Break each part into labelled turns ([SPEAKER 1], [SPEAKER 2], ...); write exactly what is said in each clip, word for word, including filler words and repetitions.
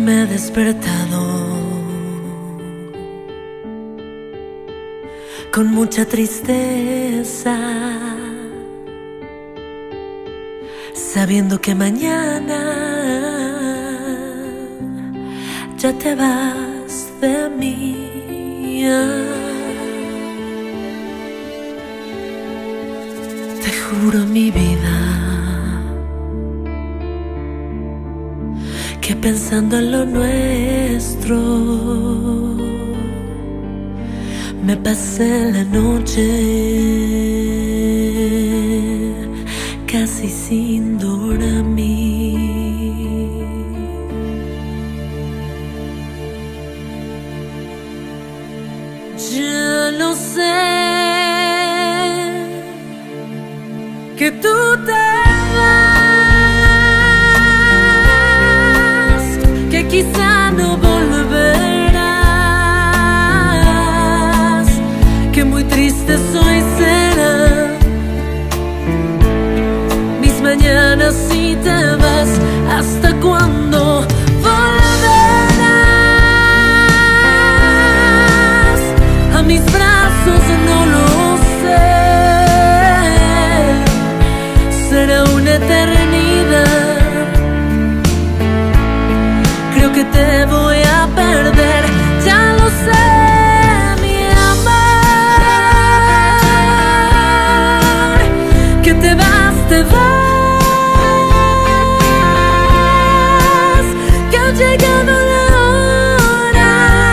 [SPEAKER 1] me he despertado con mucha tristeza, sabiendo que mañana ya te vas de mí. Te juro mi vida que pensando en lo nuestro me pasé la noche casi sin dormir. Ya lo sé, que tú te vas, que quizá no volverás, que muy triste soy será mis mañanas si te vas. ¿Hasta cuándo volverás a mis brazos? No lo sé, será una eternidad. Creo que te voy a perder, ya lo sé, mi amor. Que te vas, te vas, que ha llegado la hora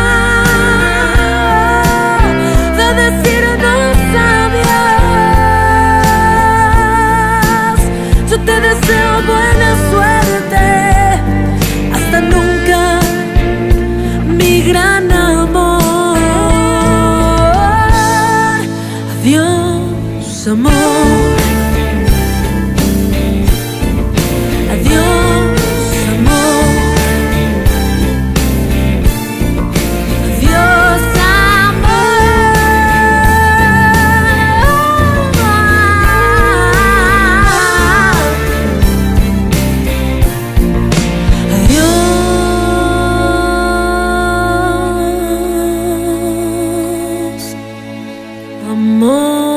[SPEAKER 1] de decirnos adiós. Yo te deseo buena suerte, hasta nunca, mi gran amor. Adiós, amor. Adiós, amor. Adiós, amor.